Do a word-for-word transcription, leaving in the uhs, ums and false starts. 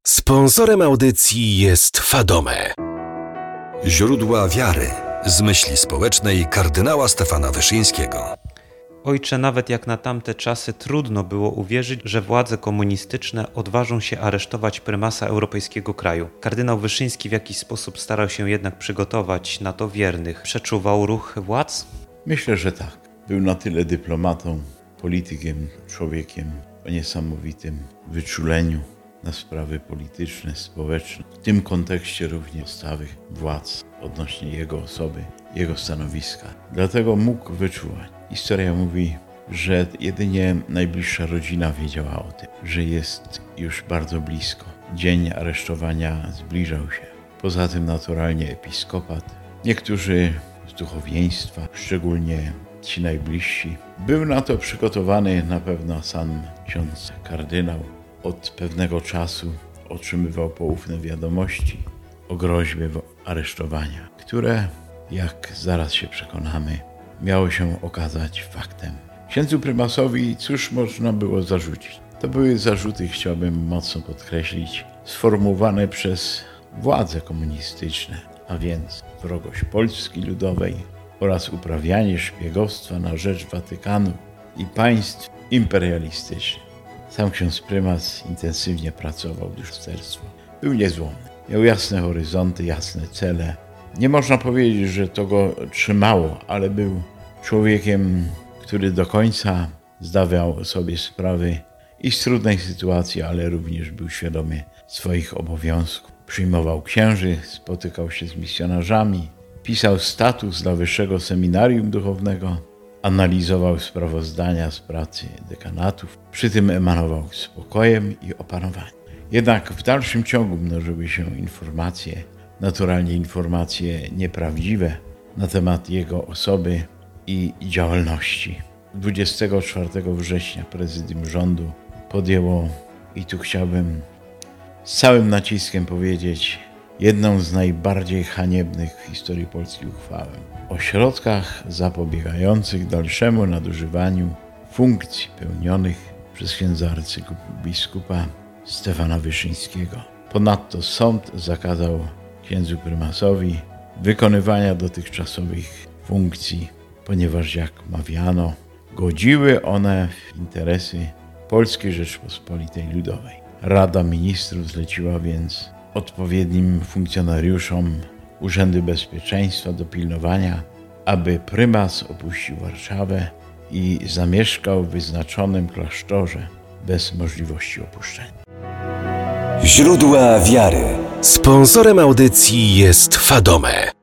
Sponsorem audycji jest Fadome. Źródła wiary z myśli społecznej kardynała Stefana Wyszyńskiego. Ojcze, nawet jak na tamte czasy trudno było uwierzyć, że władze komunistyczne odważą się aresztować prymasa europejskiego kraju. Kardynał Wyszyński w jakiś sposób starał się jednak przygotować na to wiernych. Przeczuwał ruch władz? Myślę, że tak. Był na tyle dyplomatą, politykiem, człowiekiem o niesamowitym wyczuleniu na sprawy polityczne, społeczne. W tym kontekście również postawy władz odnośnie jego osoby, jego stanowiska. Dlatego mógł wyczuwać. Historia mówi, że jedynie najbliższa rodzina wiedziała o tym, że jest już bardzo blisko. Dzień aresztowania zbliżał się. Poza tym naturalnie episkopat, niektórzy z duchowieństwa, szczególnie ci najbliżsi. Był na to przygotowany na pewno sam ksiądz kardynał. Od pewnego czasu otrzymywał poufne wiadomości o groźbie aresztowania, które, jak zaraz się przekonamy, miało się okazać faktem. Księdzu prymasowi cóż można było zarzucić? To były zarzuty, chciałbym mocno podkreślić, sformułowane przez władze komunistyczne, a więc wrogość Polski Ludowej oraz uprawianie szpiegostwa na rzecz Watykanu i państw imperialistycznych. Sam ksiądz prymas intensywnie pracował w duszpasterstwie. Był niezłomny. Miał jasne horyzonty, jasne cele. Nie można powiedzieć, że to go trzymało, ale był człowiekiem, który do końca zdawał sobie sprawy i z trudnej sytuacji, ale również był świadomy swoich obowiązków. Przyjmował księży, spotykał się z misjonarzami, pisał status dla Wyższego Seminarium Duchownego, analizował sprawozdania z pracy dekanatów, przy tym emanował spokojem i opanowaniem. Jednak w dalszym ciągu mnożyły się informacje, naturalnie informacje nieprawdziwe na temat jego osoby i działalności. dwudziestego czwartego września prezydium rządu podjęło, i tu chciałbym z całym naciskiem powiedzieć, jedną z najbardziej haniebnych w historii Polski uchwałę o środkach zapobiegających dalszemu nadużywaniu funkcji pełnionych przez księdza arcybiskupa Stefana Wyszyńskiego. Ponadto sąd zakazał księdzu prymasowi wykonywania dotychczasowych funkcji, ponieważ, jak mawiano, godziły one w interesy Polskiej Rzeczpospolitej Ludowej. Rada Ministrów zleciła więc odpowiednim funkcjonariuszom Urzędy Bezpieczeństwa do pilnowania, aby prymas opuścił Warszawę i zamieszkał w wyznaczonym klasztorze bez możliwości opuszczenia. Źródła wiary. Sponsorem audycji jest Fadome.